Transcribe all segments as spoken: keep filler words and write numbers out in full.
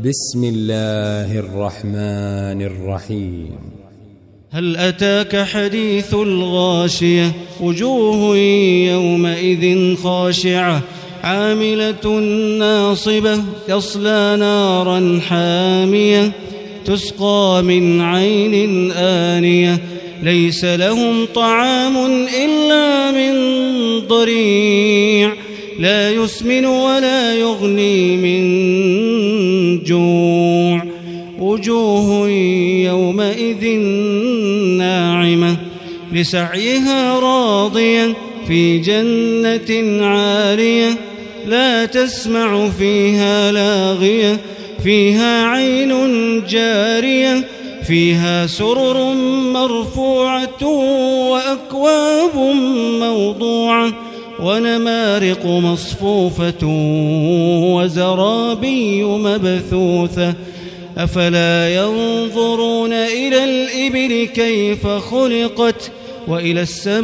بسم الله الرحمن الرحيم. هل أتاك حديث الغاشية وجوه يومئذ خاشعة عاملة ناصبة تصلى نارا حامية تسقى من عين آنية ليس لهم طعام إلا من ضريع لا يسمن ولا يغني من جوع وجوه يومئذ ناعمة لسعيها راضية في جنة عالية لا تسمع فيها لاغية فيها عين جارية فيها سرر مرفوعة وأكواب موضوعة ونمارق مصفوفة وزرابي مبثوثة أفلا ينظرون إلى الإبل كيف خلقت وإلى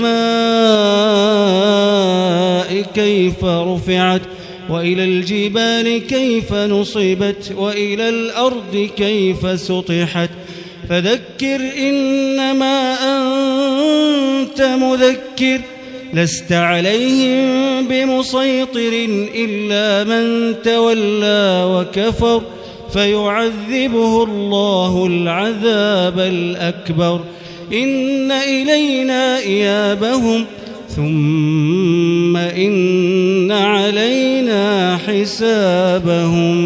السماء كيف رفعت وإلى الجبال كيف نصبت وإلى الأرض كيف سطحت فذكر إنما أنت مذكر لست عليهم بمسيطر إلا من تولى وكفر فيعذبه الله العذاب الأكبر إن إلينا إيابهم ثم إن علينا حسابهم.